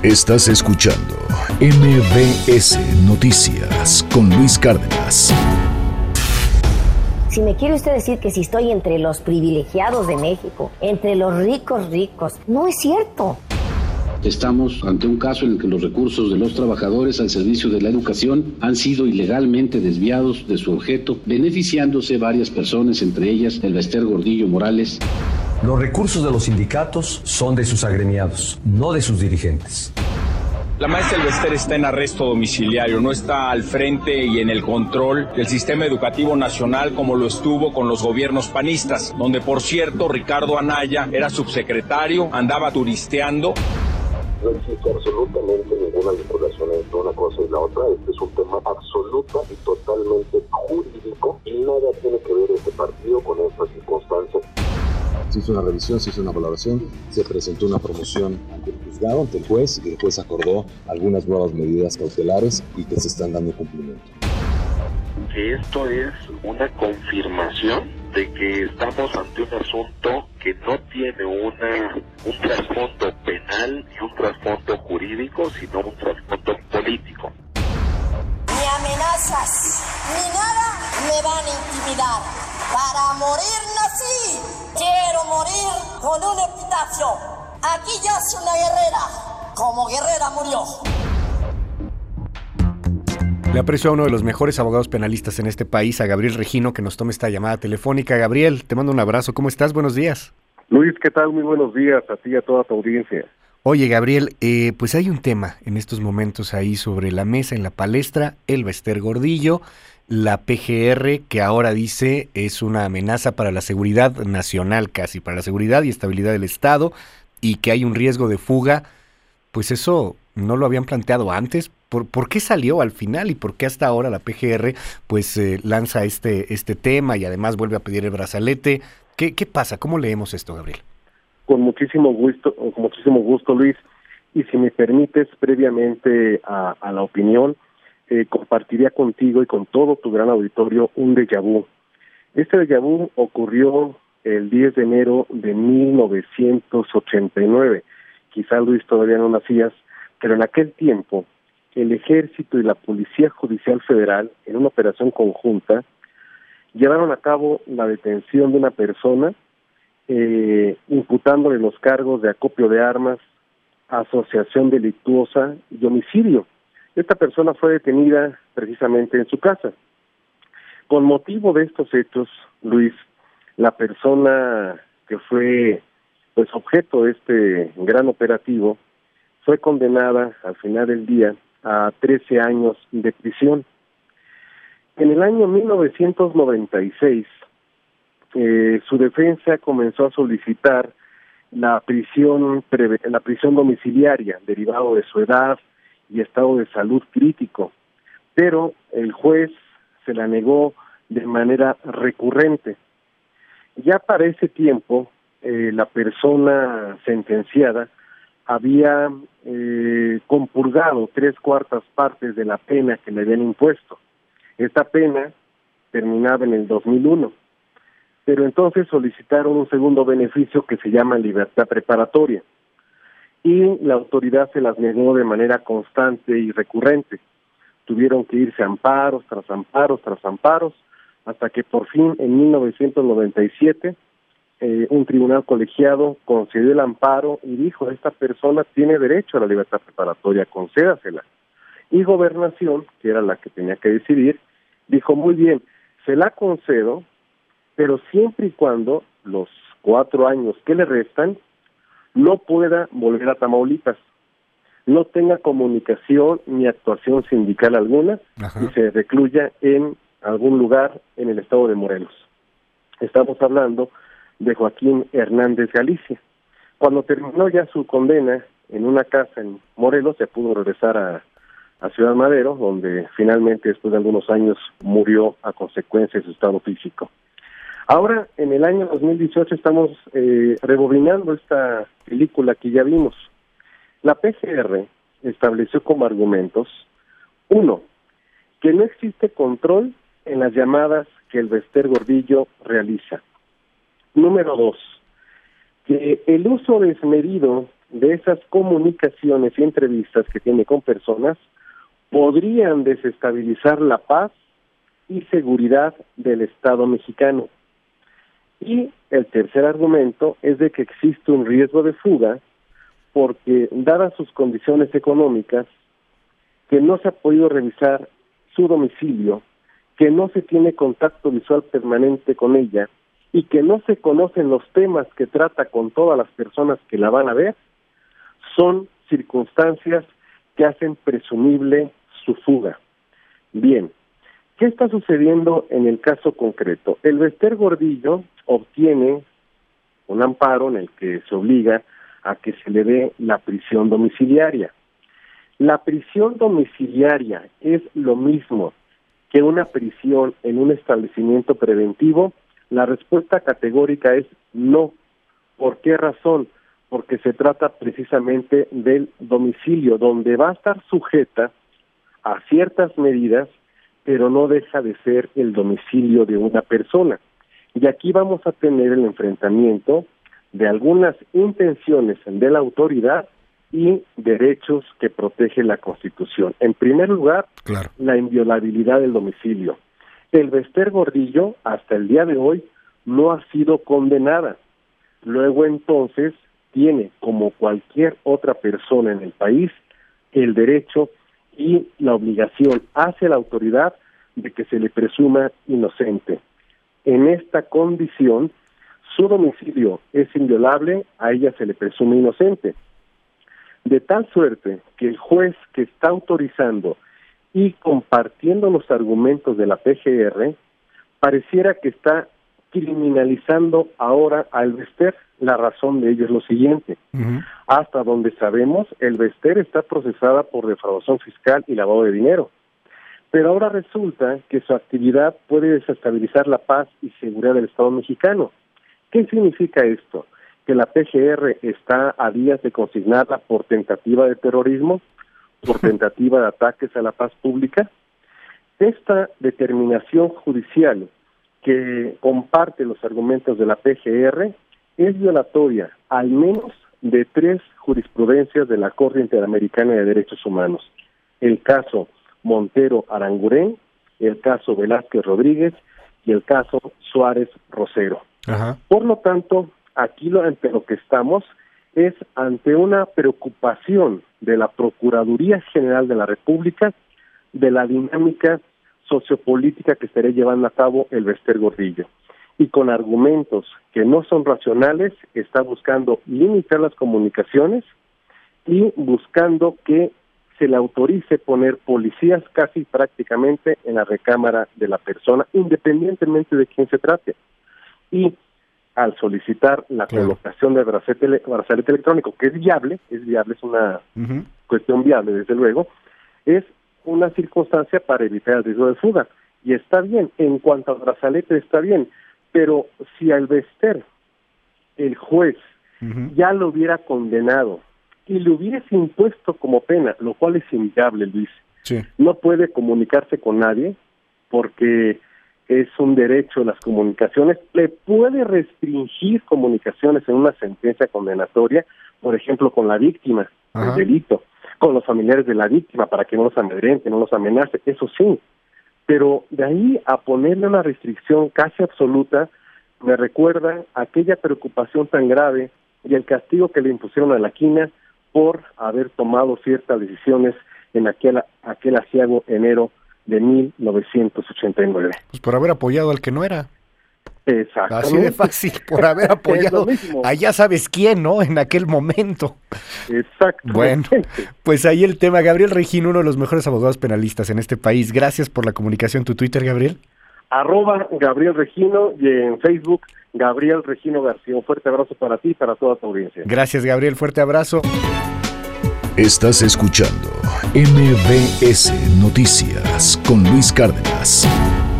Estás escuchando MBS Noticias con Luis Cárdenas. Si me quiere usted decir que si estoy entre los privilegiados de México, entre los ricos, no es cierto. Estamos ante un caso en el que los recursos de los trabajadores al servicio de la educación han sido ilegalmente desviados de su objeto, beneficiándose varias personas, entre ellas el Bester Gordillo Morales. Los recursos de los sindicatos son de sus agremiados, no de sus dirigentes. La maestra Elvester está en arresto domiciliario, no está al frente y en el control del sistema educativo nacional como lo estuvo con los gobiernos panistas, donde por cierto Ricardo Anaya era subsecretario, andaba turisteando. No existe absolutamente ninguna vinculación entre una cosa y la otra. Este es un tema absoluta y totalmente jurídico y nada tiene que ver este partido con esta circunstancia. Se hizo una revisión, se hizo una valoración, se presentó una promoción ante el juzgado, ante el juez, y el juez acordó algunas nuevas medidas cautelares y que se están dando cumplimiento. Que esto es una confirmación de que estamos ante un asunto que no tiene un trasfondo penal y un trasfondo jurídico, sino un trasfondo político. Ni amenazas, ni nada me van a intimidar. Para morir nací, quiero morir con un epitafio. Aquí yace una guerrera, como guerrera murió. Le aprecio a uno de los mejores abogados penalistas en este país, a Gabriel Regino, que nos tome esta llamada telefónica. Gabriel, te mando un abrazo. ¿Cómo estás? Buenos días. Luis, ¿qué tal? Muy buenos días a ti y a toda tu audiencia. Oye, Gabriel, pues hay un tema en estos momentos ahí sobre la mesa, en la palestra, el Bester Gordillo, la PGR, que ahora dice es una amenaza para la seguridad nacional, casi para la seguridad y estabilidad del Estado, y que hay un riesgo de fuga. Pues eso no lo habían planteado antes. ¿Por qué salió al final y por qué hasta ahora la PGR pues lanza este tema y además vuelve a pedir el brazalete? ¿Qué pasa? ¿Cómo leemos esto, Gabriel? Con muchísimo gusto, Luis. Y si me permites, previamente a la opinión, compartiría contigo y con todo tu gran auditorio un déjà vu. Este déjà vu ocurrió el 10 de enero de 1989. Quizá, Luis, todavía no nacías, pero en aquel tiempo el Ejército y la Policía Judicial Federal, en una operación conjunta, llevaron a cabo la detención de una persona, imputándole los cargos de acopio de armas, asociación delictuosa y homicidio. Esta persona fue detenida precisamente en su casa. Con motivo de estos hechos, Luis, la persona que fue pues objeto de este gran operativo fue condenada al final del día a 13 años de prisión. En el año 1996, su defensa comenzó a solicitar la prisión domiciliaria, derivado de su edad y estado de salud crítico, pero el juez se la negó de manera recurrente. Ya para ese tiempo, la persona sentenciada había compurgado 3/4 partes de la pena que le habían impuesto. Esta pena terminaba en el 2001, pero entonces solicitaron un segundo beneficio que se llama libertad preparatoria, y la autoridad se las negó de manera constante y recurrente. Tuvieron que irse amparos tras amparos tras amparos, hasta que por fin en 1997 un tribunal colegiado concedió el amparo y dijo: esta persona tiene derecho a la libertad preparatoria, concédasela. Y Gobernación, que era la que tenía que decidir, dijo: muy bien, se la concedo, pero siempre y cuando los 4 años que le restan no pueda volver a Tamaulipas, no tenga comunicación ni actuación sindical alguna. Ajá. Y se recluya en algún lugar en el estado de Morelos. Estamos hablando de Joaquín Hernández Galicia. Cuando terminó ya su condena en una casa en Morelos, se pudo regresar a Ciudad Madero, donde finalmente después de algunos años murió a consecuencia de su estado físico. Ahora, en el año 2018, estamos rebobinando esta película que ya vimos. La PGR estableció como argumentos: 1, que no existe control en las llamadas que el Bester Gordillo realiza. Número 2, que el uso desmedido de esas comunicaciones y entrevistas que tiene con personas podrían desestabilizar la paz y seguridad del Estado mexicano. Y el tercer argumento es de que existe un riesgo de fuga porque, dadas sus condiciones económicas, que no se ha podido revisar su domicilio, que no se tiene contacto visual permanente con ella y que no se conocen los temas que trata con todas las personas que la van a ver, son circunstancias que hacen presumible su fuga. Bien, ¿qué está sucediendo en el caso concreto? El Bester Gordillo obtiene un amparo en el que se obliga a que se le dé la prisión domiciliaria. La prisión domiciliaria es lo mismo que una prisión en un establecimiento preventivo. La respuesta categórica es no. ¿Por qué razón? Porque se trata precisamente del domicilio, donde va a estar sujeta a ciertas medidas, pero no deja de ser el domicilio de una persona. Y aquí vamos a tener el enfrentamiento de algunas intenciones de la autoridad y derechos que protege la Constitución. En primer lugar, claro, la inviolabilidad del domicilio. El Bester Gordillo, hasta el día de hoy, no ha sido condenada. Luego, entonces, tiene, como cualquier otra persona en el país, el derecho y la obligación hacia la autoridad de que se le presuma inocente. En esta condición, su domicilio es inviolable, a ella se le presume inocente. De tal suerte que el juez que está autorizando y compartiendo los argumentos de la PGR, pareciera que está criminalizando ahora al Bester. La razón de ello es lo siguiente. Hasta donde sabemos, el Bester está procesada por defraudación fiscal y lavado de dinero. Pero ahora resulta que su actividad puede desestabilizar la paz y seguridad del Estado mexicano. ¿Qué significa esto? Que la PGR está a días de consignarla por tentativa de terrorismo, por tentativa de ataques a la paz pública. Esta determinación judicial que comparte los argumentos de la PGR es violatoria al menos de 3 jurisprudencias de la Corte Interamericana de Derechos Humanos. El caso Montero Aranguren, el caso Velázquez Rodríguez y el caso Suárez Rosero. Ajá. Por lo tanto, aquí ante lo que estamos es ante una preocupación de la Procuraduría General de la República de la dinámica sociopolítica que estaría llevando a cabo el Bester Gordillo. Y con argumentos que no son racionales, está buscando limitar las comunicaciones y buscando que se le autorice poner policías casi prácticamente en la recámara de la persona, independientemente de quién se trate. Y al solicitar la colocación del brazalete electrónico, que es viable, es una cuestión viable, desde luego, es una circunstancia para evitar el riesgo de fuga. Y está bien, en cuanto al brazalete está bien, pero si al Bester el juez ya lo hubiera condenado y le hubiese impuesto como pena, lo cual es inviable, Luis, no puede comunicarse con nadie porque es un derecho de las comunicaciones, le puede restringir comunicaciones en una sentencia condenatoria, por ejemplo, con la víctima del delito, con los familiares de la víctima para que no los amedrente, no los amenace, eso sí, pero de ahí a ponerle una restricción casi absoluta, me recuerda aquella preocupación tan grave y el castigo que le impusieron a la Quina por haber tomado ciertas decisiones en aquel aciago enero de 1989. Pues por haber apoyado al que no era. Exactamente. Así de fácil, por haber apoyado a ya sabes quién, ¿no? En aquel momento. Exacto. Bueno, pues ahí el tema. Gabriel Regino, uno de los mejores abogados penalistas en este país. Gracias por la comunicación. ¿Tu Twitter, Gabriel? @Gabriel Regino y en Facebook, Gabriel Regino García. Un fuerte abrazo para ti y para toda tu audiencia. Gracias, Gabriel. Fuerte abrazo. Estás escuchando MBS Noticias con Luis Cárdenas.